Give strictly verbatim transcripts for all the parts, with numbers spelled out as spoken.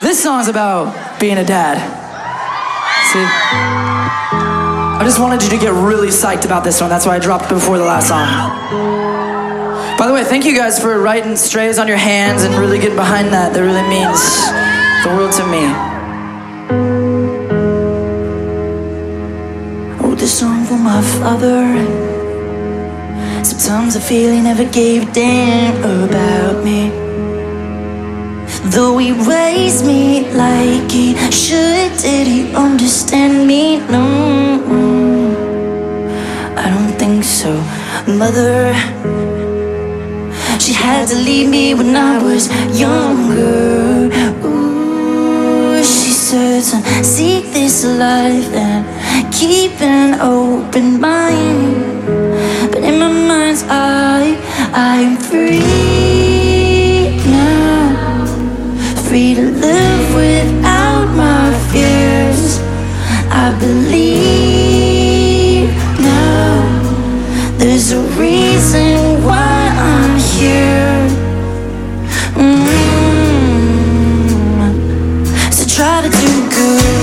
This song's about being a dad. See? I just wanted you to get really psyched about this one. That's why I dropped it before the last song. By the way, thank you guys for writing Strays on Your Hands and really getting behind that. That really means the world to me. I wrote this song for my father. Sometimes I feel he never gave a damn about me. Though he raised me like he should, did he understand me? No, I don't think so. Mother, she had to leave me when I was younger. Ooh, she said, son, seek this life and keep an open mind. But in my mind's eye, I'm free now, free to live without my fears. I believe now there's a reason why I'm here. Mm-hmm. So try to do good.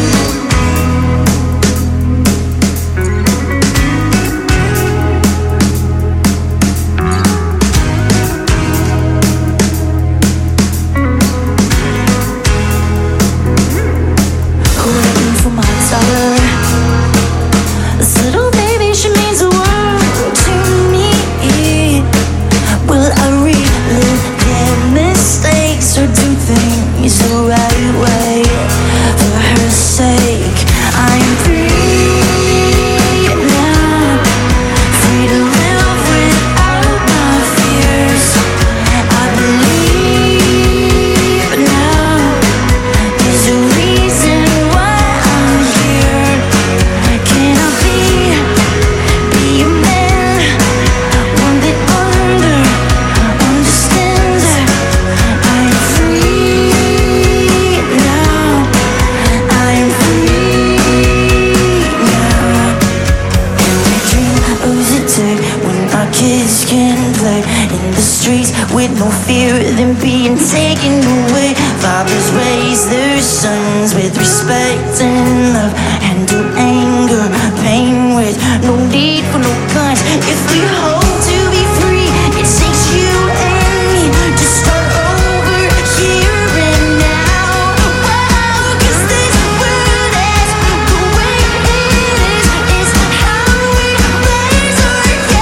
Kids can play in the streets with no fear of them being taken away. Fathers raise their sons with respect and love. Handle anger, pain with no need for no guns. If we hope to be free, it takes you and me to start over here and now. Wow, 'cause this world is the way it is. It's how we raise our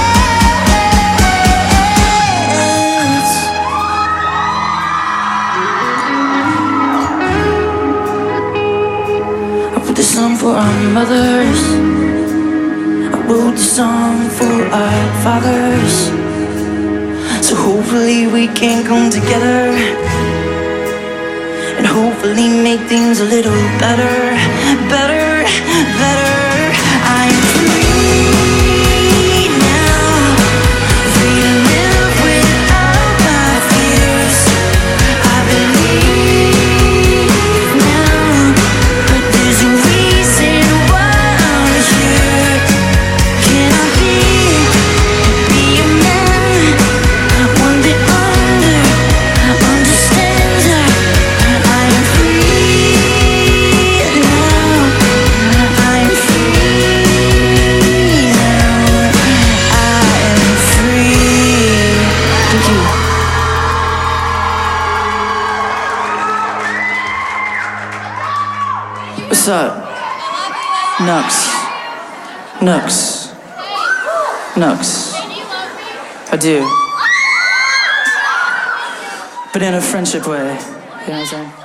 kids. I wrote this song for our mothers. I wrote this song for our fathers. So hopefully we can come together and hopefully make things a little better, better, better. I'm free now, free to live without my fears. I believe now, but there's a reason why I'm here. Can I be, be a man, one that under, understands that I am free now. I'm free now. I am free. Thank you. What's up? Nux. Nux. Nux. I do. But in a friendship way. You know what I'm saying?